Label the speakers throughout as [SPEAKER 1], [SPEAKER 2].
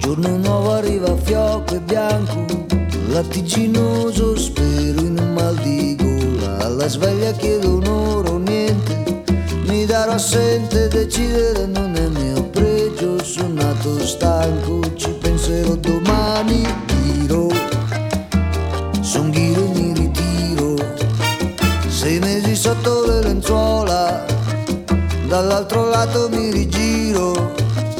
[SPEAKER 1] giorno nuovo arriva fiocco e bianco, lattiginoso spero in un mal di gola. Alla sveglia chiedo un'ora o niente, mi darò assente, decidere non è mio pregio. Sono nato stanco, ci penserò domani, tiro, son ghiro e mi ritiro. 6 mesi sotto le lenzuola, dall'altro lato mi rigiro.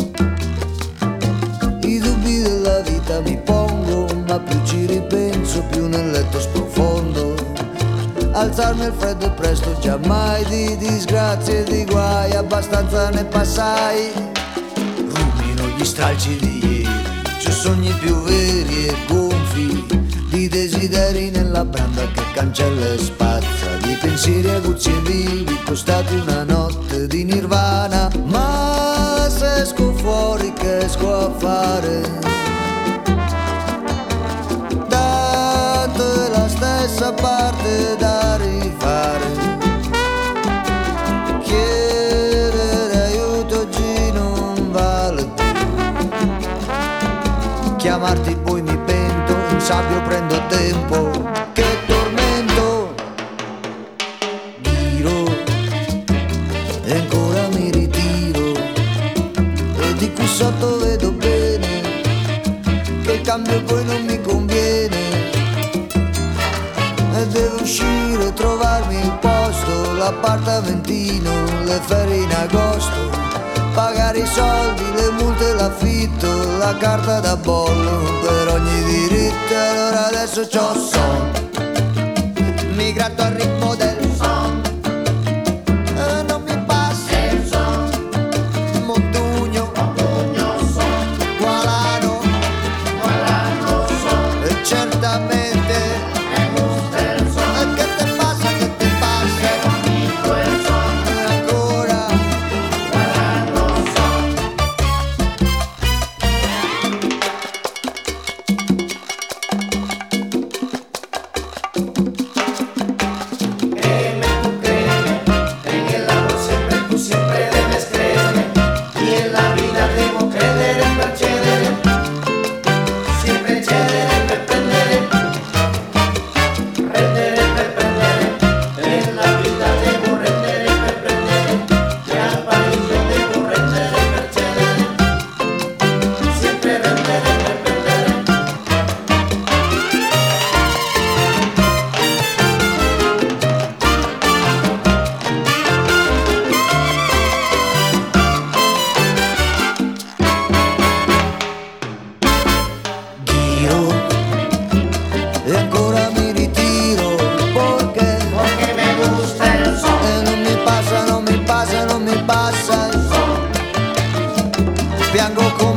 [SPEAKER 1] I dubbi della vita mi pongo, ma più ci ripenso, più nel letto sprofondo. Alzarmi al freddo e presto, giammai di disgrazie e di guai, abbastanza ne passai. Rumino gli stralci di ieri, c'ho sogni più veri e gonfi, di desideri nella branda che cancella e spazza, di pensieri aguzzi e vivi, costati una notte di nirvana. Ma se esco fuori che esco a fare, tanto è la stessa parte da rifare. Chiedere aiuto oggi non vale più, chiamarti poi mi pento, in sabbio prendo tempo. Che tormento, giro e ancora mi ritiro, e di qui sotto vedo bene che il cambio poi non mi conviene. E devo uscire, trovarmi il posto, l'appartamentino, le ferie in agosto, pagare i soldi, le multe, l'affitto, la carta da bollo per ogni diritto. Allora adesso c'ho son, mi gratto al ritmo del son, e non mi passa il son. Montugno, son, Gualano, son, e certamente me gusta il son. E che te passa, che te passa? È bonito il son. E ancora e ancora mi ritiro, perché me gusta el son. E non mi passa, non mi passa, non mi passa il son. Piango con